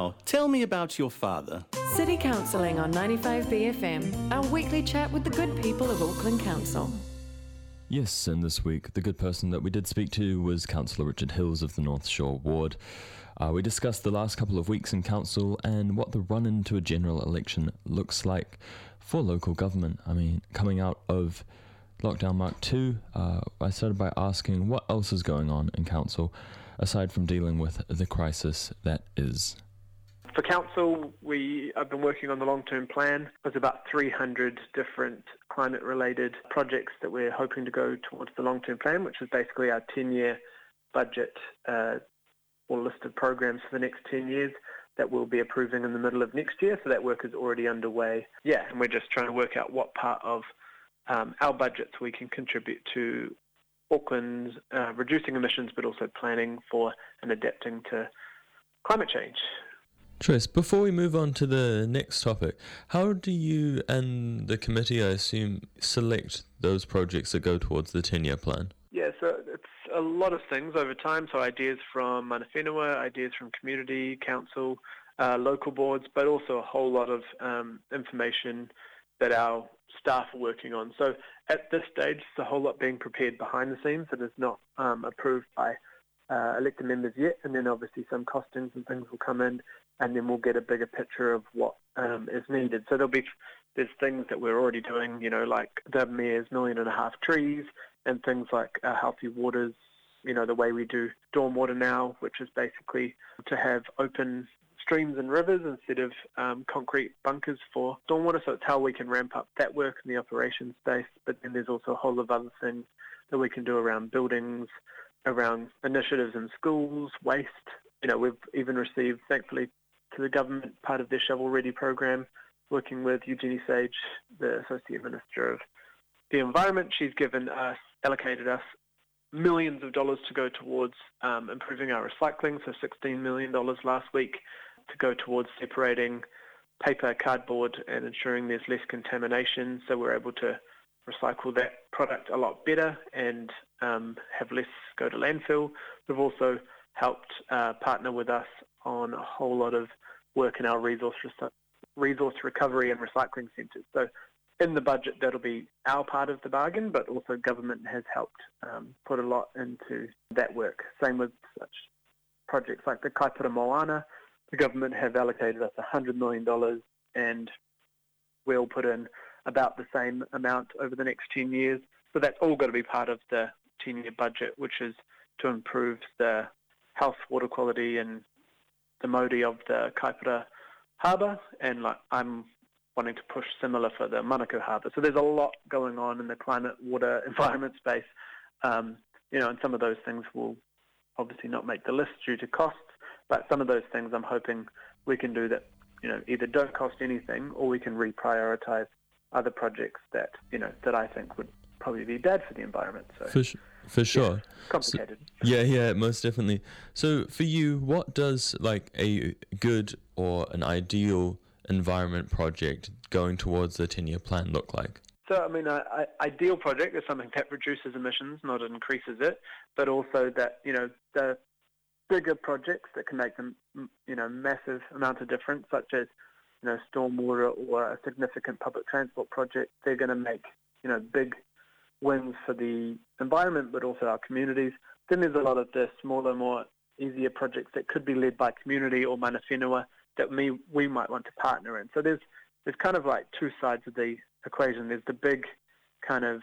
Now, tell me about your father. City Counselling on 95BFM, our weekly chat with the good people of Auckland Council. Yes, and this week, the good person that we did speak to was Councillor Richard Hills of the North Shore Ward. We discussed the last couple of weeks in council and what the run into a general election looks like for local government. I mean, coming out of Lockdown Mark 2, I started by asking what else is going on in council aside from dealing with the crisis that is. For council, I've been working on the long-term plan. There's about 300 different climate-related projects that we're hoping to go towards the long-term plan, which is basically our 10-year budget or list of programs for the next 10 years that we'll be approving in the middle of next year. So that work is already underway. Yeah, and we're just trying to work out what part of our budgets we can contribute to Auckland's reducing emissions, but also planning for and adapting to climate change. Trace, before we move on to the next topic, how do you and the committee, I assume, select those projects that go towards the 10-year plan? Yeah, so it's a lot of things over time. So ideas from mana whenua, ideas from community, council, local boards, but also a whole lot of information that our staff are working on. So at this stage, there's a whole lot being prepared behind the scenes that is not approved by elected members yet, and then obviously some costings and things will come in, and then we'll get a bigger picture of what is needed. So there's things that we're already doing, like the Mayor's 1.5 million trees and things like healthy waters, the way we do stormwater now, which is basically to have open streams and rivers instead of concrete bunkers for stormwater. So it's how we can ramp up that work in the operations space. But then there's also a whole lot of other things that we can do around buildings, around initiatives in schools, waste. We've even received, thankfully, to the government part of their Shovel Ready program, working with Eugenie Sage, the Associate Minister of the Environment. She's allocated us millions of dollars to go towards improving our recycling, so $16 million last week to go towards separating paper, cardboard, and ensuring there's less contamination, so we're able to recycle that product a lot better and have less go to landfill. We've also helped partner with us on a whole lot of work in our resource recovery and recycling centres. So in the budget, that'll be our part of the bargain, but also government has helped put a lot into that work. Same with such projects like the Kaipara Moana. The government have allocated us $100 million, and we'll put in about the same amount over the next 10 years. So that's all got to be part of the 10-year budget, which is to improve the health, water quality, and the modi of the Kaipara Harbour. And I'm wanting to push similar for the Manukau Harbour. So there's a lot going on in the climate, water, environment space. And some of those things will obviously not make the list due to costs, but some of those things I'm hoping we can do that, either don't cost anything or we can reprioritise other projects that, that I think would probably be bad for the environment. So For sure. Yeah, complicated. So, yeah, most definitely. So for you, what does a good or an ideal environment project going towards the 10-year plan look like? So, ideal project is something that reduces emissions, not increases it, but also that, the bigger projects that can make them, massive amounts of difference, such as, stormwater or a significant public transport project, they're going to make, big wins for the environment, but also our communities. Then there's a lot of the smaller, more easier projects that could be led by community or mana whenua that we might want to partner in. So there's kind of like two sides of the equation. There's the big kind of,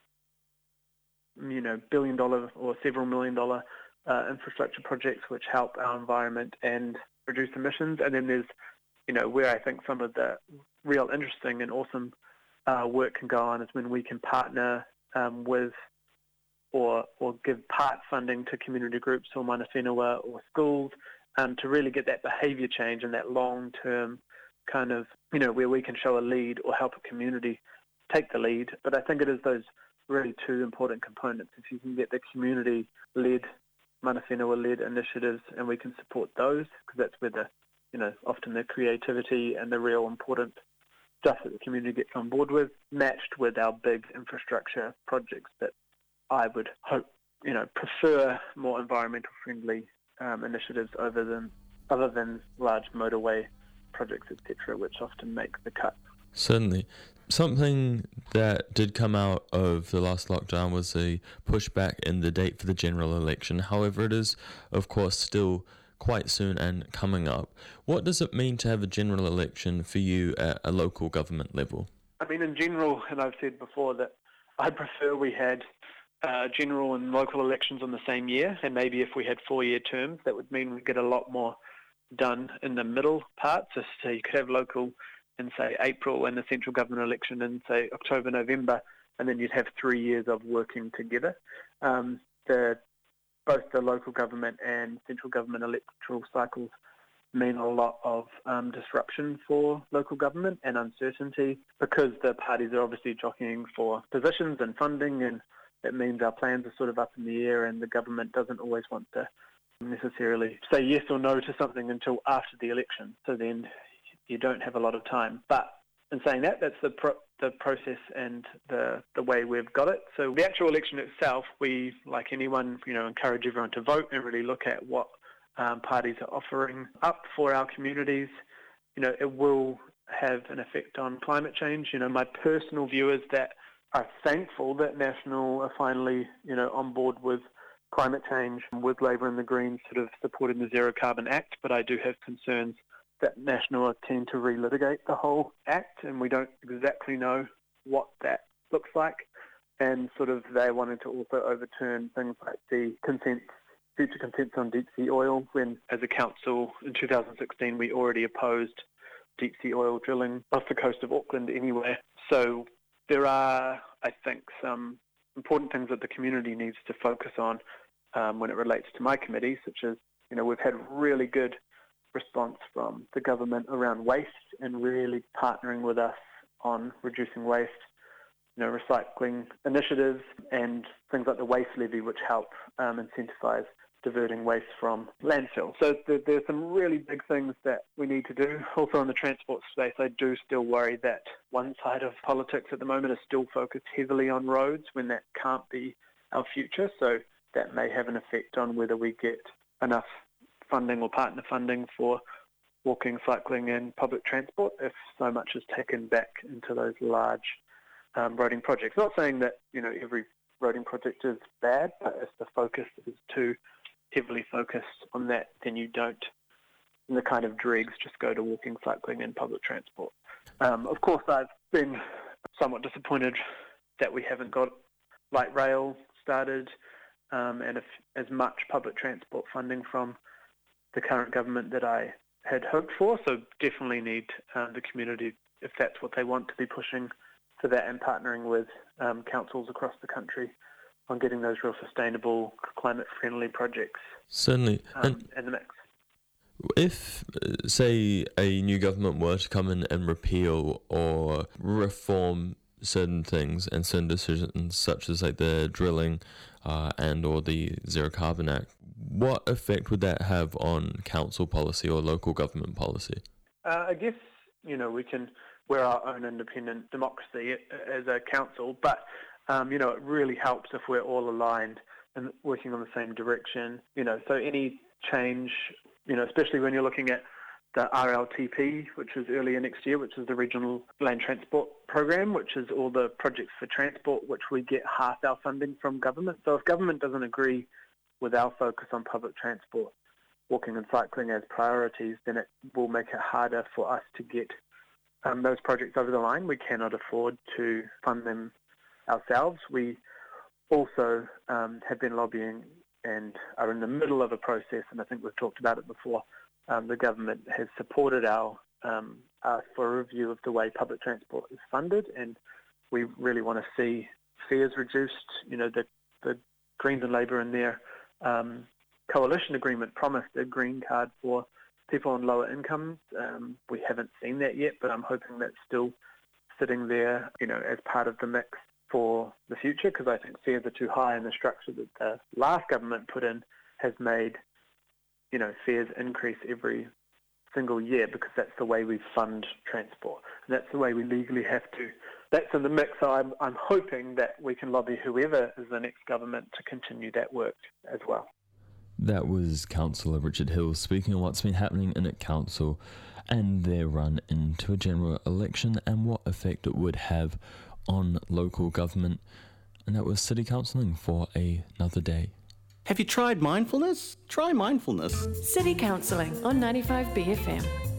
$1 billion or several $1 million infrastructure projects which help our environment and reduce emissions. And then there's, where I think some of the real interesting and awesome work can go on is when we can partner with or give part funding to community groups or mana whenua or schools to really get that behaviour change and that long-term kind of, where we can show a lead or help a community take the lead. But I think it is those really two important components. If you can get the community-led, mana whenua-led initiatives and we can support those, because that's where the, often the creativity and the real important stuff that the community gets on board with, matched with our big infrastructure projects that I would hope, prefer more environmental friendly initiatives over than other than large motorway projects, etc., which often make the cut. Certainly. Something that did come out of the last lockdown was a pushback in the date for the general election. However, it is, of course, still quite soon and coming up. What does it mean to have a general election for you at a local government level? I mean, in general, and I've said before that I prefer we had general and local elections on the same year, and maybe if we had 4-year terms, that would mean we'd get a lot more done in the middle part. So you could have local in, say, April and the central government election in, say, October, November, and then you'd have 3 years of working together. Both the local government and central government electoral cycles mean a lot of disruption for local government and uncertainty because the parties are obviously jockeying for positions and funding, and it means our plans are sort of up in the air and the government doesn't always want to necessarily say yes or no to something until after the election. So then you don't have a lot of time. But in saying that, that's the process and the way we've got it. So the actual election itself, we, like anyone, encourage everyone to vote and really look at what parties are offering up for our communities. It will have an effect on climate change. My personal view is that I'm thankful that National are finally, on board with climate change, with Labour and the Greens sort of supporting the Zero Carbon Act, but I do have concerns that National are keen to relitigate the whole act, and we don't exactly know what that looks like. And sort of they wanted to also overturn things like the future consents on deep sea oil, when as a council in 2016 we already opposed deep sea oil drilling off the coast of Auckland anyway. So there are, I think, some important things that the community needs to focus on when it relates to my committee, such as, we've had really good response from the government around waste and really partnering with us on reducing waste, recycling initiatives and things like the waste levy, which help incentivise diverting waste from landfill. So there's some really big things that we need to do. Also in the transport space, I do still worry that one side of politics at the moment is still focused heavily on roads when that can't be our future. So that may have an effect on whether we get enough funding or partner funding for walking, cycling and public transport if so much is taken back into those large roading projects. Not saying that, every roading project is bad, but if the focus is too heavily focused on that, then you don't, and the kind of dregs just go to walking, cycling and public transport. Of course, I've been somewhat disappointed that we haven't got light rail started and as much public transport funding from the current government that I had hoped for. So definitely need the community, if that's what they want, to be pushing for that and partnering with councils across the country on getting those real sustainable, climate-friendly projects. Certainly. In the mix. If, say, a new government were to come in and repeal or reform certain things and certain decisions, such as like the drilling and or the Zero Carbon Act, what effect would that have on council policy or local government policy? I guess, we're our own independent democracy as a council, but it really helps if we're all aligned and working on the same direction. So any change, especially when you're looking at the RLTP, which is earlier next year, which is the Regional Land Transport Program, which is all the projects for transport, which we get half our funding from government. So if government doesn't agree with our focus on public transport, walking and cycling as priorities, then it will make it harder for us to get those projects over the line. We cannot afford to fund them ourselves. We also have been lobbying and are in the middle of a process, and I think we've talked about it before. The government has supported our ask for a review of the way public transport is funded, and we really want to see fares reduced. The Greens and Labour in their coalition agreement promised a green card for people on lower incomes. We haven't seen that yet, but I'm hoping that's still sitting there, as part of the mix for the future, because I think fares are too high, and the structure that the last government put in has made, fares increase every single year because that's the way we fund transport. And that's the way we legally have to. That's in the mix, so I'm hoping that we can lobby whoever is the next government to continue that work as well. That was Councillor Richard Hills speaking on what's been happening in at council and their run into a general election and what effect it would have on local government. And that was City Councilling for another day. Have you tried mindfulness? Try mindfulness. City Counselling on 95 BFM.